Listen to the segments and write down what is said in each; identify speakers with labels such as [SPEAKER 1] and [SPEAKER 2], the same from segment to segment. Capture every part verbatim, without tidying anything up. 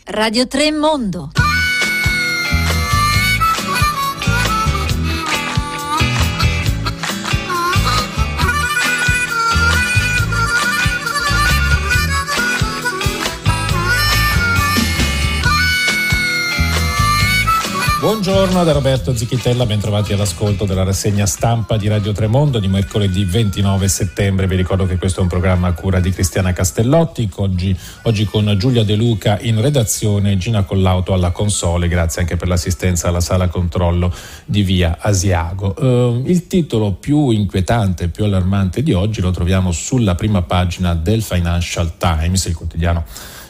[SPEAKER 1] Radio tre Mondo.
[SPEAKER 2] Buongiorno da Roberto Zichitella, ben trovati all'ascolto della rassegna stampa di Radio tre Mondo di mercoledì ventinove settembre. Vi ricordo che questo è un programma a cura di Cristiana Castellotti, oggi, oggi con Giulia De Luca in redazione, Gina Collauto alla console, grazie anche per l'assistenza alla sala controllo di via Asiago. Uh, il titolo più inquietante, più allarmante di oggi lo troviamo sulla prima pagina del Financial Times, il quotidiano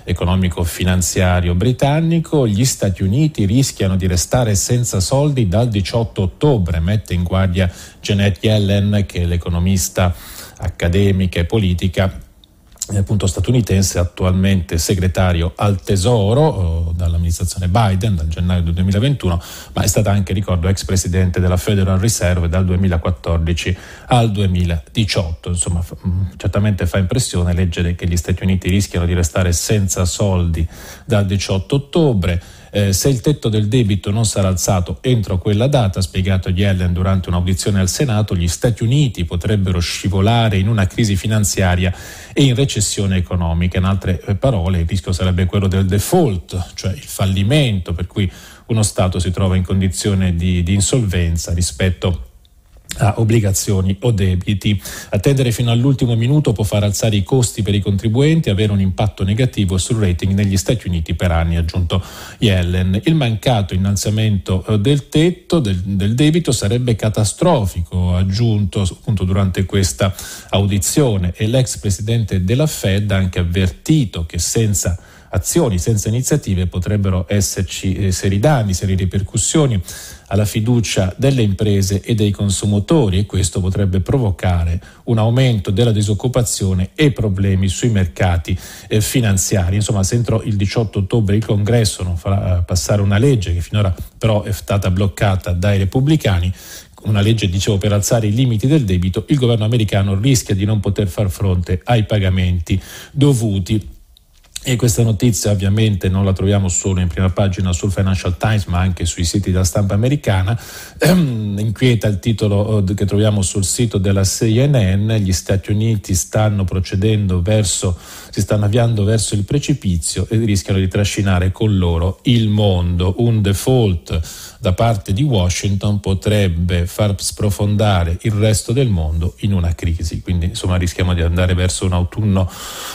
[SPEAKER 2] economico-finanziario britannico. Gli Stati Uniti rischiano di restare senza soldi dal diciotto ottobre, mette in guardia Janet Yellen, che è l'economista accademica e politica appunto statunitense, attualmente segretario al Tesoro dall'amministrazione Biden dal gennaio del duemilaventuno, ma è stata anche, ricordo, ex presidente della Federal Reserve dal duemilaquattordici al duemiladiciotto. Insomma, certamente fa impressione leggere che gli Stati Uniti rischiano di restare senza soldi dal diciotto ottobre. Eh, se il tetto del debito non sarà alzato entro quella data, ha spiegato Yellen durante un'audizione al Senato, gli Stati Uniti potrebbero scivolare in una crisi finanziaria e in recessione economica. In altre parole, il rischio sarebbe quello del default, cioè il fallimento, per cui uno Stato si trova in condizione di, di insolvenza rispetto a obbligazioni o debiti. Attendere fino all'ultimo minuto può far alzare i costi per i contribuenti e avere un impatto negativo sul rating negli Stati Uniti per anni, ha aggiunto Yellen. Il mancato innalzamento del tetto del, del debito sarebbe catastrofico, ha aggiunto appunto durante questa audizione, e l'ex presidente della Fed ha anche avvertito che senza azioni, senza iniziative potrebbero esserci eh, seri danni, serie ripercussioni alla fiducia delle imprese e dei consumatori, e questo potrebbe provocare un aumento della disoccupazione e problemi sui mercati eh, finanziari. Insomma, se entro il diciotto ottobre il Congresso non farà eh, passare una legge che finora però è stata bloccata dai repubblicani, una legge, dicevo, per alzare i limiti del debito, il governo americano rischia di non poter far fronte ai pagamenti dovuti. E questa notizia ovviamente non la troviamo solo in prima pagina sul Financial Times, ma anche sui siti della stampa americana. Ehm, inquieta il titolo eh, che troviamo sul sito della C N N: gli Stati Uniti stanno procedendo verso, si stanno avviando verso il precipizio e rischiano di trascinare con loro il mondo. Un default da parte di Washington potrebbe far sprofondare il resto del mondo in una crisi. Quindi insomma rischiamo di andare verso un autunno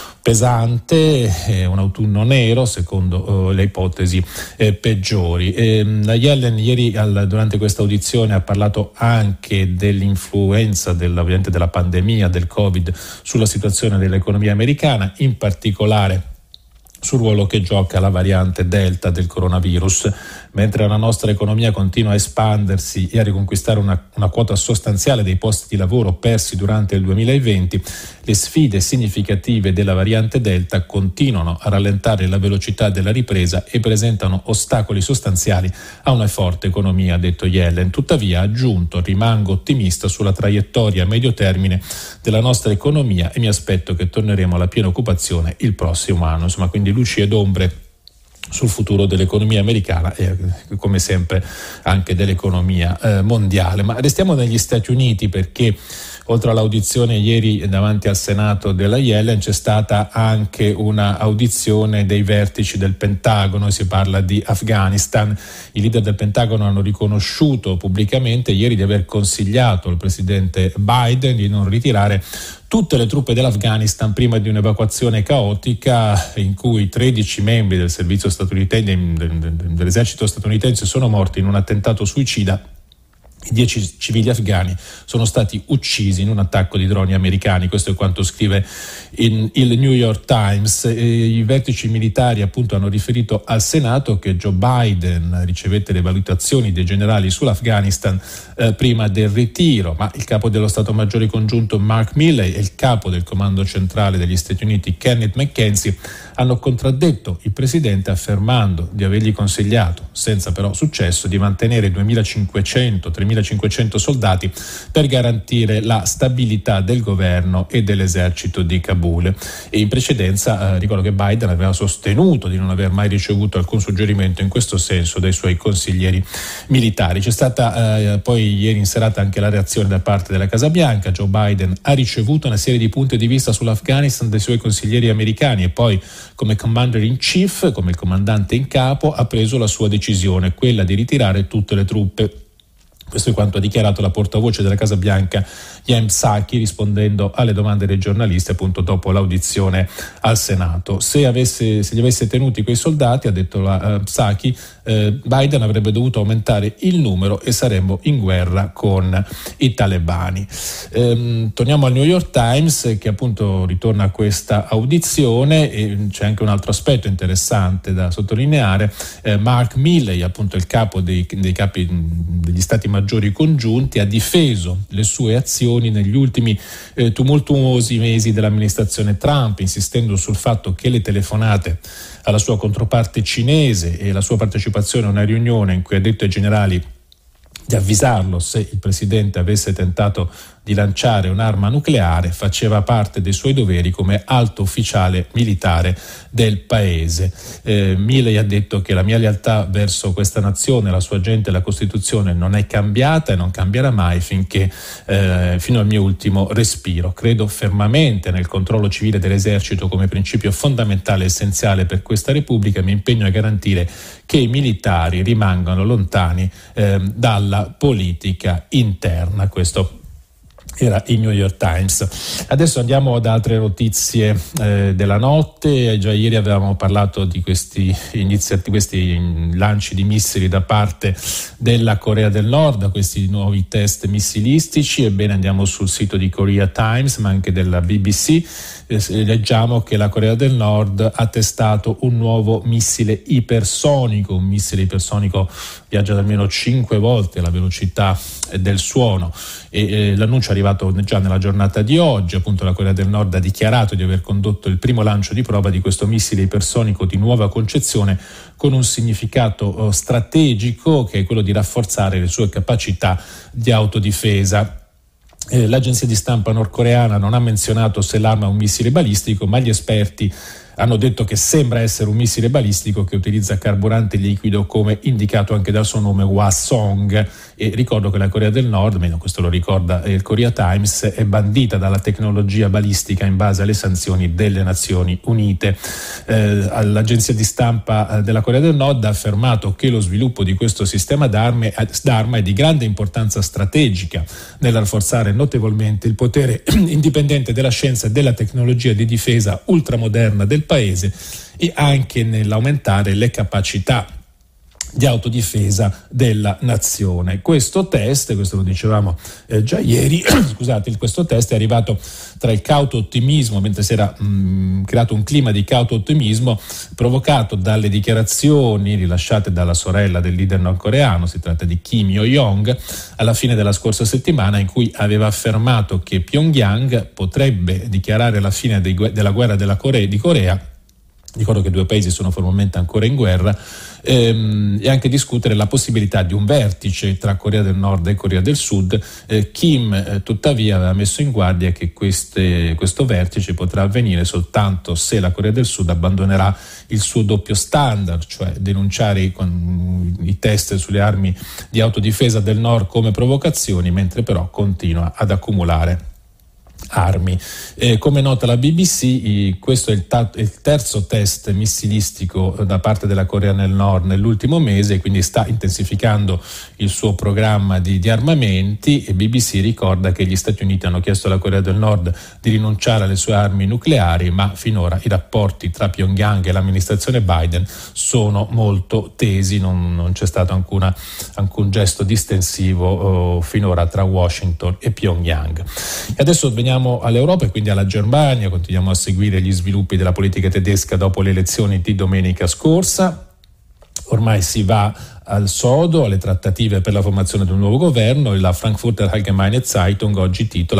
[SPEAKER 2] pesante, eh, un autunno nero secondo eh, le ipotesi eh, peggiori. Eh, Yellen ieri al, durante questa audizione ha parlato anche dell'influenza della, ovviamente della pandemia del Covid sulla situazione dell'economia americana, in particolare sul ruolo che gioca la variante Delta del coronavirus. Mentre la nostra economia continua a espandersi e a riconquistare una, una quota sostanziale dei posti di lavoro persi durante il duemilaventi, le sfide significative della variante Delta continuano a rallentare la velocità della ripresa e presentano ostacoli sostanziali a una forte economia, ha detto Yellen. Tuttavia, ha aggiunto, rimango ottimista sulla traiettoria a medio termine della nostra economia e mi aspetto che torneremo alla piena occupazione il prossimo anno. Insomma, quindi luci ed ombre sul futuro dell'economia americana e come sempre anche dell'economia eh, mondiale. Ma restiamo negli Stati Uniti, perché oltre all'audizione ieri davanti al Senato della Yellen c'è stata anche una audizione dei vertici del Pentagono. Si parla di Afghanistan. I leader del Pentagono hanno riconosciuto pubblicamente ieri di aver consigliato al presidente Biden di non ritirare tutte le truppe dell'Afghanistan prima di un'evacuazione caotica in cui tredici membri del servizio statunitense, dell'esercito statunitense, sono morti in un attentato suicida. Dieci civili afghani sono stati uccisi in un attacco di droni americani. Questo è quanto scrive in, il New York Times. E i vertici militari appunto hanno riferito al Senato che Joe Biden ricevette le valutazioni dei generali sull'Afghanistan eh, prima del ritiro, ma il capo dello Stato Maggiore Congiunto Mark Milley e il capo del Comando Centrale degli Stati Uniti Kenneth McKenzie hanno contraddetto il presidente, affermando di avergli consigliato, senza però successo, di mantenere duemilacinquecento tremila duemilacinquecento soldati per garantire la stabilità del governo e dell'esercito di Kabul. E in precedenza eh, ricordo che Biden aveva sostenuto di non aver mai ricevuto alcun suggerimento in questo senso dai suoi consiglieri militari. C'è stata eh, poi ieri in serata anche la reazione da parte della Casa Bianca. Joe Biden ha ricevuto una serie di punti di vista sull'Afghanistan dai suoi consiglieri americani e poi come commander in chief, come comandante in capo, ha preso la sua decisione, quella di ritirare tutte le truppe. Questo è quanto ha dichiarato la portavoce della Casa Bianca Jen Psaki rispondendo alle domande dei giornalisti appunto dopo l'audizione al Senato. Se, avesse, se li avesse tenuti quei soldati, ha detto la uh, Psaki, eh, Biden avrebbe dovuto aumentare il numero e saremmo in guerra con i talebani. Ehm, torniamo al New York Times che appunto ritorna a questa audizione e c'è anche un altro aspetto interessante da sottolineare. Eh, Mark Milley, appunto il capo dei, dei capi degli stati maggiori congiunti, ha difeso le sue azioni negli ultimi eh, tumultuosi mesi dell'amministrazione Trump, insistendo sul fatto che le telefonate alla sua controparte cinese e la sua partecipazione a una riunione in cui ha detto ai generali di avvisarlo se il presidente avesse tentato di lanciare un'arma nucleare faceva parte dei suoi doveri come alto ufficiale militare del paese. Eh, Milley ha detto che la mia lealtà verso questa nazione, la sua gente e la Costituzione non è cambiata e non cambierà mai finché eh, fino al mio ultimo respiro. Credo fermamente nel controllo civile dell'esercito come principio fondamentale e essenziale per questa Repubblica e mi impegno a garantire che i militari rimangano lontani eh, dalla politica interna. Questo era il New York Times. Adesso andiamo ad altre notizie eh, della notte. Già ieri avevamo parlato di questi, iniziati, questi lanci di missili da parte della Corea del Nord, questi nuovi test missilistici. Ebbene, andiamo sul sito di Korea Times ma anche della B B C. Eh, leggiamo che la Corea del Nord ha testato un nuovo missile ipersonico. Un missile ipersonico viaggia da almeno cinque volte la velocità del suono e eh, l'annuncio è arrivato già nella giornata di oggi. Appunto la Corea del Nord ha dichiarato di aver condotto il primo lancio di prova di questo missile ipersonico di nuova concezione con un significato eh, strategico che è quello di rafforzare le sue capacità di autodifesa. Eh, l'agenzia di stampa nordcoreana non ha menzionato se l'arma è un missile balistico, ma gli esperti hanno detto che sembra essere un missile balistico che utilizza carburante liquido come indicato anche dal suo nome Hwasong. E ricordo che la Corea del Nord, almeno questo lo ricorda il Korea Times, è bandita dalla tecnologia balistica in base alle sanzioni delle Nazioni Unite. Eh, l'agenzia di stampa della Corea del Nord ha affermato che lo sviluppo di questo sistema d'arme, d'arma è di grande importanza strategica nel rafforzare notevolmente il potere indipendente della scienza e della tecnologia di difesa ultramoderna del paese e anche nell'aumentare le capacità di autodifesa della nazione. Questo test, questo lo dicevamo eh, già ieri, scusate, questo test è arrivato tra il cauto ottimismo, mentre si era mh, creato un clima di cauto ottimismo provocato dalle dichiarazioni rilasciate dalla sorella del leader nordcoreano, si tratta di Kim Yo-jong, alla fine della scorsa settimana, in cui aveva affermato che Pyongyang potrebbe dichiarare la fine dei, della guerra della Corea, di Corea. Ricordo che i due paesi sono formalmente ancora in guerra ehm, e anche discutere la possibilità di un vertice tra Corea del Nord e Corea del Sud. Eh, Kim eh, tuttavia aveva messo in guardia che queste, questo vertice potrà avvenire soltanto se la Corea del Sud abbandonerà il suo doppio standard, cioè denunciare i, con, i test sulle armi di autodifesa del Nord come provocazioni, mentre però continua ad accumulare armi. Eh, come nota la B B C, questo è il, ta- il terzo test missilistico da parte della Corea del Nord nell'ultimo mese, quindi sta intensificando il suo programma di, di armamenti. E B B C ricorda che gli Stati Uniti hanno chiesto alla Corea del Nord di rinunciare alle sue armi nucleari, ma finora i rapporti tra Pyongyang e l'amministrazione Biden sono molto tesi, non, non c'è stato alcuna, alcun gesto distensivo oh, finora tra Washington e Pyongyang. E adesso veniamo all'Europa e quindi alla Germania. Continuiamo a seguire gli sviluppi della politica tedesca dopo le elezioni di domenica scorsa. Ormai si va al sodo, alle trattative per la formazione di un nuovo governo, e la Frankfurter Allgemeine Zeitung oggi titola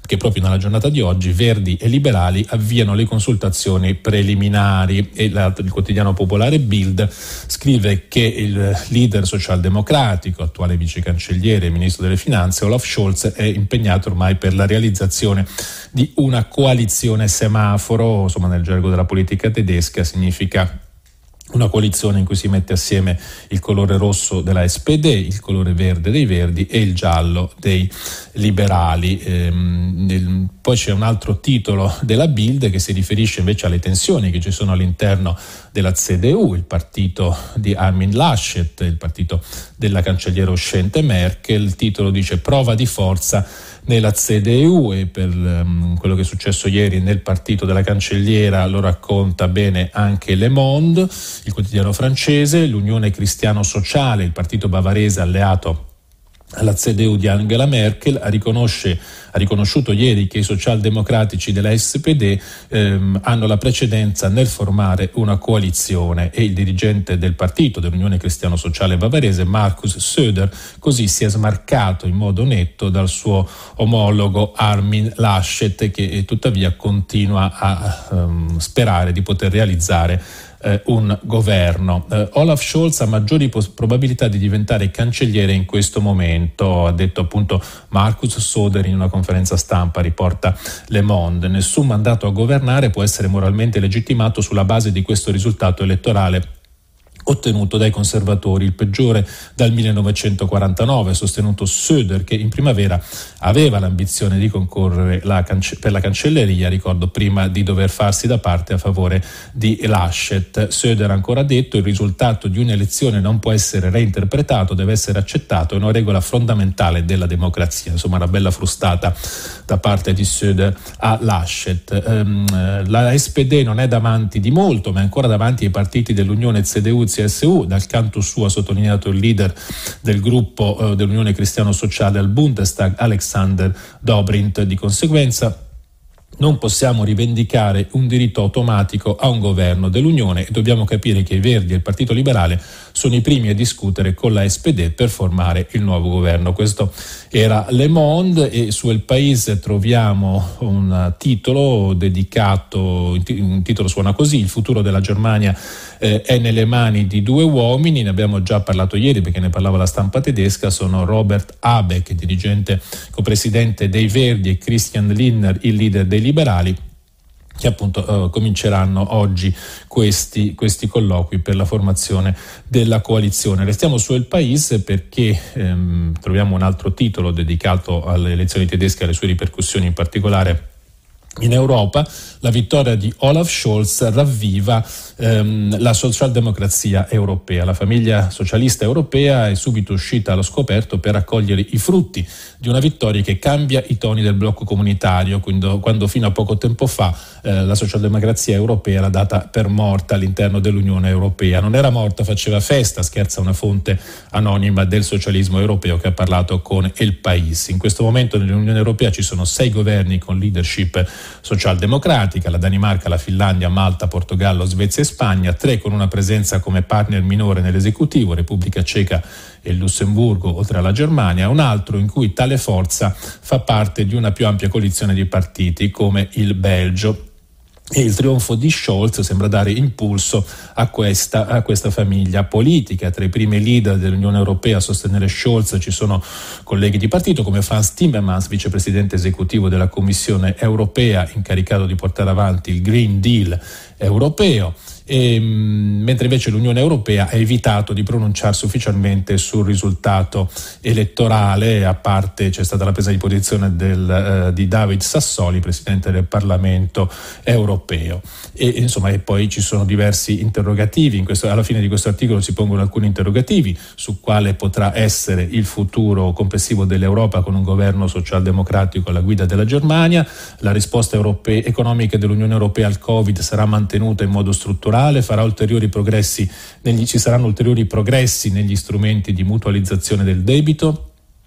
[SPEAKER 2] che proprio nella giornata di oggi Verdi e Liberali avviano le consultazioni preliminari, e la, il quotidiano popolare Bild scrive che il leader socialdemocratico, attuale vice cancelliere e ministro delle finanze, Olaf Scholz, è impegnato ormai per la realizzazione di una coalizione semaforo. Insomma, nel gergo della politica tedesca significa una coalizione in cui si mette assieme il colore rosso della S P D, il colore verde dei Verdi e il giallo dei liberali. Ehm, nel, poi c'è un altro titolo della Bild che si riferisce invece alle tensioni che ci sono all'interno della C D U, il partito di Armin Laschet, il partito della cancelliera uscente Merkel. Il titolo dice: prova di forza nella C D U, e per um, quello che è successo ieri nel partito della cancelliera lo racconta bene anche Le Monde, il quotidiano francese. L'Unione Cristiano Sociale, il partito bavarese alleato alla C D U di Angela Merkel, ha, riconosce, ha riconosciuto ieri che i socialdemocratici della S P D ehm, hanno la precedenza nel formare una coalizione, e il dirigente del partito dell'Unione Cristiano Sociale bavarese, Markus Söder, così si è smarcato in modo netto dal suo omologo Armin Laschet, che tuttavia continua a um, sperare di poter realizzare Eh, un governo. Eh, Olaf Scholz ha maggiori pos- probabilità di diventare cancelliere in questo momento, ha detto appunto Markus Söder in una conferenza stampa, riporta Le Monde. Nessun mandato a governare può essere moralmente legittimato sulla base di questo risultato elettorale ottenuto dai conservatori, il peggiore dal millenovecentoquarantanove, ha sostenuto Söder, che in primavera aveva l'ambizione di concorrere la cance- per la cancelleria, ricordo, prima di dover farsi da parte a favore di Laschet. Söder ha ancora detto: il risultato di un'elezione non può essere reinterpretato, deve essere accettato, è una regola fondamentale della democrazia. Insomma, una bella frustata da parte di Söder a Laschet. Um, la S P D non è davanti di molto, ma è ancora davanti ai partiti dell'Unione C D U C S U. Dal canto suo ha sottolineato il leader del gruppo eh, dell'Unione Cristiano Sociale al Bundestag, Alexander Dobrindt. Di conseguenza non possiamo rivendicare un diritto automatico a un governo dell'Unione, e dobbiamo capire che i Verdi e il Partito Liberale sono i primi a discutere con la S P D per formare il nuovo governo. Questo era Le Monde, e su El País troviamo un titolo dedicato, un titolo suona così: il futuro della Germania eh, è nelle mani di due uomini. Ne abbiamo già parlato ieri perché ne parlava la stampa tedesca. Sono Robert Habeck, dirigente copresidente dei Verdi, e Christian Lindner, il leader dei liberali, che appunto eh, cominceranno oggi questi, questi colloqui per la formazione della coalizione. Restiamo su El País perché ehm, troviamo un altro titolo dedicato alle elezioni tedesche e alle sue ripercussioni, in particolare in Europa. La vittoria di Olaf Scholz ravviva ehm, la socialdemocrazia europea. La famiglia socialista europea è subito uscita allo scoperto per raccogliere i frutti di una vittoria che cambia i toni del blocco comunitario, quando, quando fino a poco tempo fa eh, la socialdemocrazia europea era data per morta all'interno dell'Unione Europea. Non era morta, faceva festa, scherza una fonte anonima del socialismo europeo che ha parlato con El País. In questo momento nell'Unione Europea ci sono sei governi con leadership socialdemocratica: la Danimarca, la Finlandia, Malta, Portogallo, Svezia e Spagna; tre con una presenza come partner minore nell'esecutivo, Repubblica Ceca e il Lussemburgo, oltre alla Germania; un altro in cui tale forza fa parte di una più ampia coalizione di partiti come il Belgio. E il trionfo di Scholz sembra dare impulso a questa, a questa famiglia politica. Tra i primi leader dell'Unione Europea a sostenere Scholz ci sono colleghi di partito come Frans Timmermans, vicepresidente esecutivo della Commissione Europea, incaricato di portare avanti il Green Deal europeo. E, mentre invece l'Unione Europea ha evitato di pronunciarsi ufficialmente sul risultato elettorale. A parte c'è stata la presa di posizione del, uh, di David Sassoli, presidente del Parlamento europeo, e insomma e poi ci sono diversi interrogativi. In questo, alla fine di questo articolo si pongono alcuni interrogativi su quale potrà essere il futuro complessivo dell'Europa con un governo socialdemocratico alla guida della Germania. La risposta europea, economica dell'Unione Europea al Covid sarà mantenuta in modo strutturale, farà ulteriori progressi negli, ci saranno ulteriori progressi negli strumenti di mutualizzazione del debito.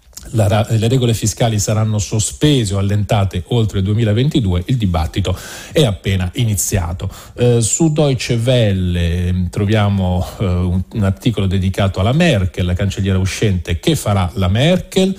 [SPEAKER 2] La, le regole fiscali saranno sospese o allentate oltre il duemilaventidue. Il dibattito è appena iniziato. Eh, su Deutsche Welle troviamo eh, un, un articolo dedicato alla Merkel, la cancelliera uscente. Che farà la Merkel?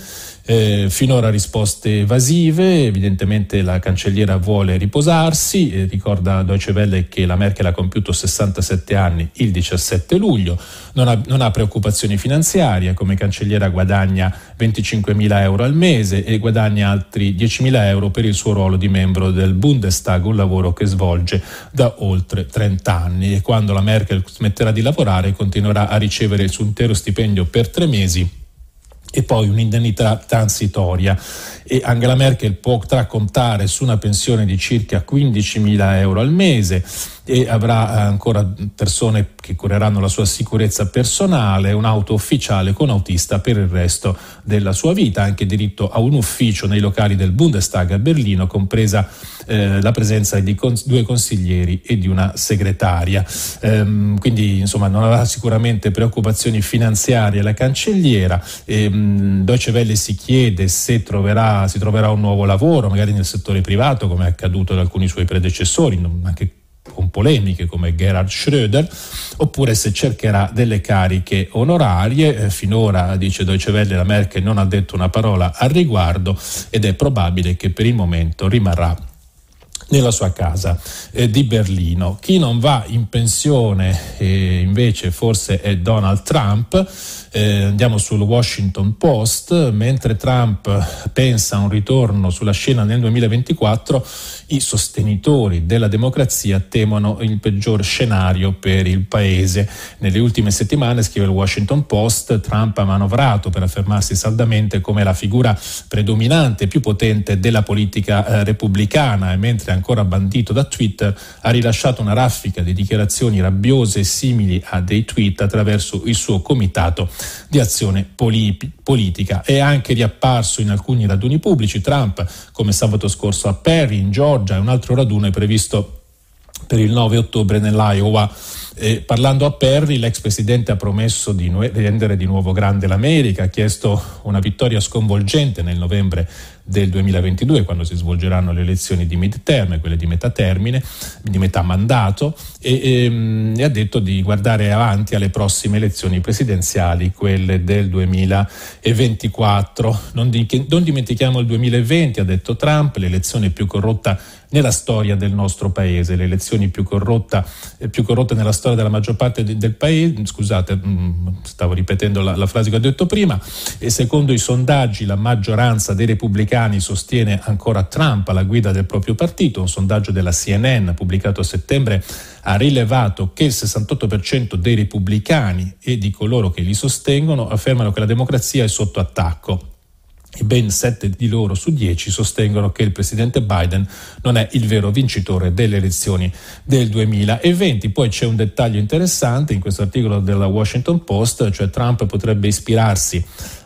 [SPEAKER 2] Eh, finora risposte evasive, evidentemente la cancelliera vuole riposarsi, eh, ricorda Deutsche Welle che la Merkel ha compiuto sessantasette anni il diciassette luglio, non ha, non ha preoccupazioni finanziarie, come cancelliera guadagna venticinquemila euro al mese e guadagna altri diecimila euro per il suo ruolo di membro del Bundestag, un lavoro che svolge da oltre trenta anni, e quando la Merkel smetterà di lavorare continuerà a ricevere il suo intero stipendio per tre mesi e poi un'indennità transitoria, e Angela Merkel potrà contare su una pensione di circa quindicimila euro al mese e avrà ancora persone che cureranno la sua sicurezza personale, un'auto ufficiale con autista per il resto della sua vita, anche diritto a un ufficio nei locali del Bundestag a Berlino, compresa eh, la presenza di cons- due consiglieri e di una segretaria. Ehm, quindi insomma non avrà sicuramente preoccupazioni finanziarie la cancelliera. Ehm, Deutsche Welle si chiede se troverà, si troverà un nuovo lavoro, magari nel settore privato, come è accaduto ad alcuni suoi predecessori, anche con polemiche come Gerhard Schröder, oppure se cercherà delle cariche onorarie. Eh, finora, dice Deutsche Welle, la Merkel non ha detto una parola al riguardo ed è probabile che per il momento rimarrà nella sua casa eh, di Berlino. Chi non va in pensione eh, invece forse è Donald Trump. Eh, andiamo sul Washington Post. Mentre Trump pensa a un ritorno sulla scena nel duemilaventiquattro, i sostenitori della democrazia temono il peggior scenario per il paese. Nelle ultime settimane, scrive il Washington Post, Trump ha manovrato per affermarsi saldamente come la figura predominante e più potente della politica eh, repubblicana, e mentre ancora bandito da Twitter ha rilasciato una raffica di dichiarazioni rabbiose simili a dei tweet attraverso il suo comitato di azione poli- politica. È anche riapparso in alcuni raduni pubblici. Trump, come sabato scorso a Perry in Georgia, e un altro raduno è previsto per il nove ottobre nell'Iowa. Eh, parlando a Perry, l'ex presidente ha promesso di nu- rendere di nuovo grande l'America, ha chiesto una vittoria sconvolgente nel novembre del duemilaventidue, quando si svolgeranno le elezioni di midterm, quelle di metà termine, di metà mandato, e, e, e ha detto di guardare avanti alle prossime elezioni presidenziali, quelle del duemilaventiquattro. Non, di, non dimentichiamo il duemilaventi, ha detto Trump, l'elezione più corrotta nella storia del nostro paese, le elezioni più corrotta, eh, più corrotte nella storia della maggior parte di, del paese. Scusate, mh, stavo ripetendo la, la frase che ho detto prima. E secondo i sondaggi la maggioranza dei repubblicani sostiene ancora Trump alla guida del proprio partito. Un sondaggio della C N N pubblicato a settembre ha rilevato che il sessantotto per cento dei repubblicani e di coloro che li sostengono affermano che la democrazia è sotto attacco, e ben sette di loro su dieci sostengono che il presidente Biden non è il vero vincitore delle elezioni del duemilaventi. Poi c'è un dettaglio interessante in questo articolo della Washington Post, cioè Trump potrebbe ispirarsi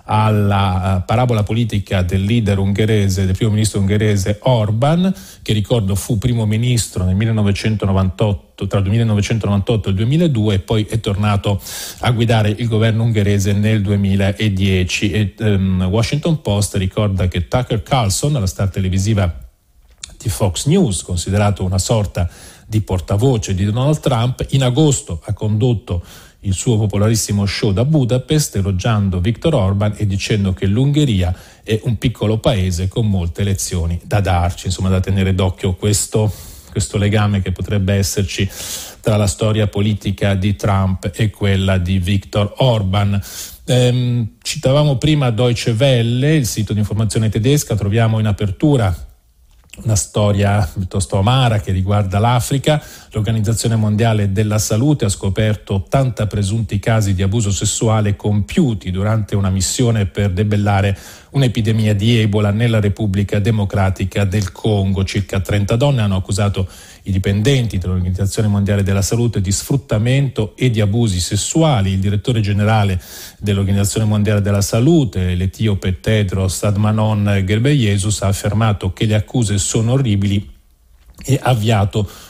[SPEAKER 2] alla parabola politica del leader ungherese, del primo ministro ungherese Orban, che ricordo fu primo ministro nel millenovecentonovantotto, tra il millenovecentonovantotto e il duemiladue, e poi è tornato a guidare il governo ungherese nel duemiladieci. E, um, Washington Post ricorda che Tucker Carlson, la star televisiva di Fox News, considerato una sorta di portavoce di Donald Trump, in agosto ha condotto il suo popolarissimo show da Budapest, elogiando Viktor Orban e dicendo che l'Ungheria è un piccolo paese con molte lezioni da darci. Insomma, da tenere d'occhio questo, questo legame che potrebbe esserci tra la storia politica di Trump e quella di Viktor Orban. Ehm, citavamo prima Deutsche Welle, il sito di informazione tedesca. Troviamo in apertura una storia piuttosto amara che riguarda l'Africa. L'Organizzazione Mondiale della Salute ha scoperto ottanta presunti casi di abuso sessuale compiuti durante una missione per debellare un'epidemia di Ebola nella Repubblica Democratica del Congo. Circa trenta donne hanno accusato i dipendenti dell'Organizzazione Mondiale della Salute di sfruttamento e di abusi sessuali. Il direttore generale dell'Organizzazione Mondiale della Salute, l'etiope Tedros Adhanom Ghebreyesus, ha affermato che le accuse sono orribili e ha avviato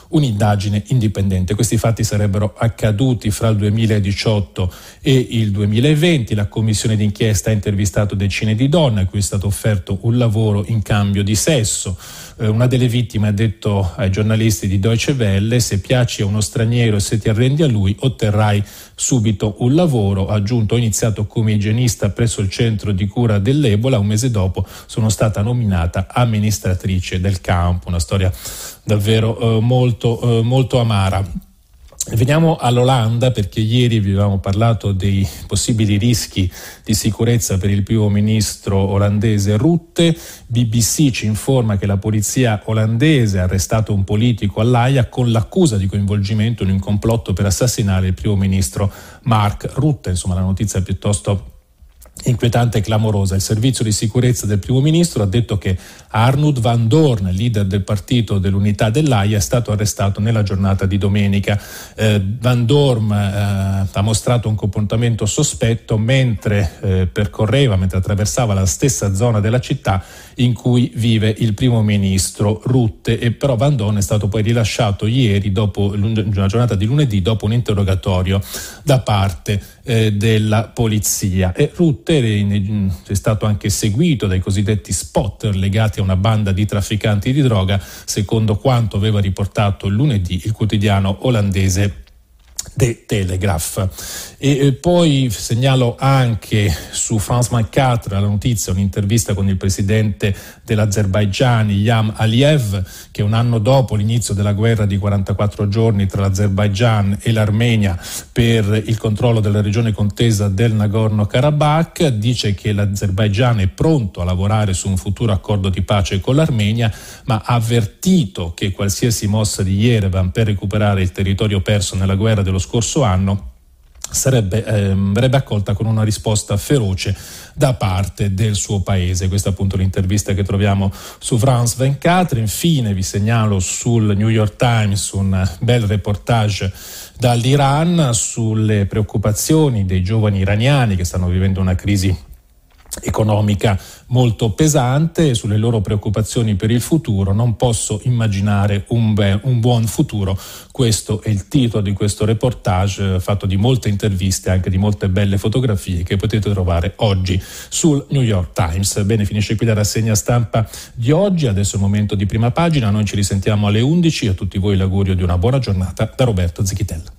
[SPEAKER 2] un'indagine indipendente. Questi fatti sarebbero accaduti fra il duemiladiciotto e il duemilaventi. La commissione d'inchiesta ha intervistato decine di donne a cui è stato offerto un lavoro in cambio di sesso. Eh, una delle vittime ha detto ai giornalisti di Deutsche Welle: se piaci a uno straniero e se ti arrendi a lui otterrai subito un lavoro. Ha aggiunto: ho iniziato come igienista presso il centro di cura dell'Ebola, un mese dopo sono stata nominata amministratrice del campo. Una storia davvero eh, molto, eh, molto amara. Veniamo all'Olanda, perché ieri vi avevamo parlato dei possibili rischi di sicurezza per il primo ministro olandese Rutte. B B C ci informa che la polizia olandese ha arrestato un politico all'Aia con l'accusa di coinvolgimento in un complotto per assassinare il primo ministro Mark Rutte. Insomma, la notizia è piuttosto inquietante e clamorosa. Il servizio di sicurezza del primo ministro ha detto che Arnoud van Doorn, leader del partito dell'Unità dell'Aia, è stato arrestato nella giornata di domenica. Eh, Van Doorn eh, ha mostrato un comportamento sospetto mentre eh, percorreva, mentre attraversava la stessa zona della città in cui vive il primo ministro Rutte, e però Van Doorn è stato poi rilasciato ieri, dopo una giornata di lunedì, dopo un interrogatorio da parte eh, della polizia. E Rutte è stato anche seguito dai cosiddetti spotter legati a una banda di trafficanti di droga, secondo quanto aveva riportato lunedì il quotidiano olandese The Telegraph. E poi segnalo anche su France ventiquattro la notizia, un'intervista con il presidente dell'Azerbaigian Ilham Aliyev, che un anno dopo l'inizio della guerra di quarantaquattro giorni tra l'Azerbaigian e l'Armenia per il controllo della regione contesa del Nagorno-Karabakh, dice che l'Azerbaigian è pronto a lavorare su un futuro accordo di pace con l'Armenia, ma ha avvertito che qualsiasi mossa di Yerevan per recuperare il territorio perso nella guerra dello scorso anno sarebbe eh, verrebbe accolta con una risposta feroce da parte del suo paese. Questa è appunto l'intervista che troviamo su France ventiquattro. Infine vi segnalo sul New York Times un bel reportage dall'Iran sulle preoccupazioni dei giovani iraniani che stanno vivendo una crisi economica molto pesante, sulle loro preoccupazioni per il futuro. Non posso immaginare un, be- un buon futuro. Questo è il titolo di questo reportage, fatto di molte interviste, anche di molte belle fotografie che potete trovare oggi sul New York Times. Bene, finisce qui la rassegna stampa di oggi. Adesso è il momento di Prima Pagina. Noi ci risentiamo alle undici. A tutti voi l'augurio di una buona giornata da Roberto Zichitella.